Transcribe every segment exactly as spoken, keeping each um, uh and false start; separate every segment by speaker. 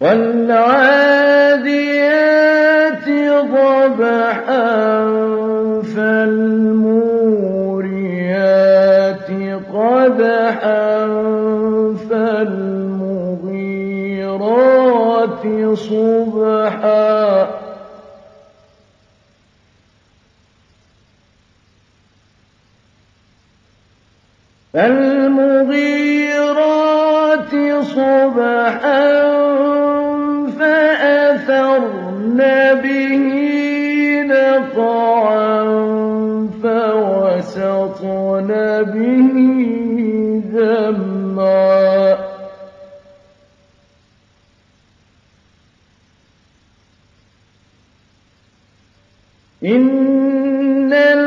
Speaker 1: وَالْعَادِيَاتِ ضَبْحًا فَالْمُورِيَاتِ قَدْحًا فَالْمُغِيرَاتِ صُبْحًا فَالْمُغِيرَاتِ صُبْحًا فَأَثَرْنَ بِهِ نَقْعًا فَوَسَطْنَ بِهِ جَمْعًا إِنَّ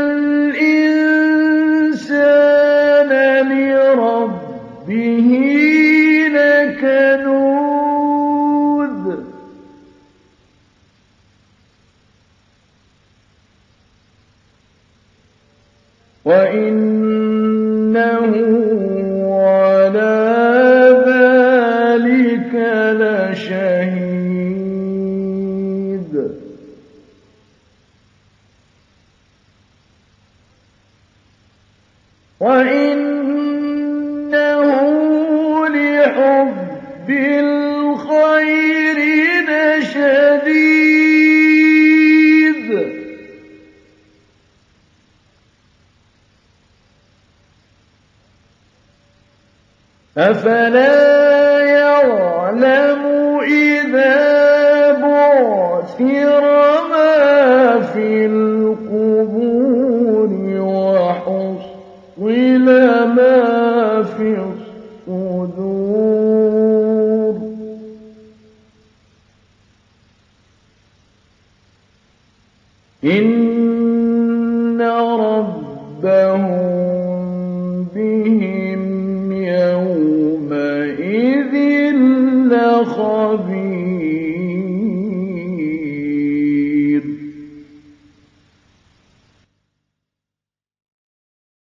Speaker 1: الْإِنسَانَ لِرَبِّهِ لَكَنُودٌ وَإِنَّهُ عَلَىٰ ذَٰلِكَ لَشَهِيدٌ وَإِنَّهُ لِحُبِّ الْخَيْرِ لَشَدِيدٌ أَفَلَا يَعْلَمُ إِذَا بُعْثِرَ مَا فِي الْقُبُورِ وَحُصِّلَ مَا فِي الصُّدُورِ إِنَّ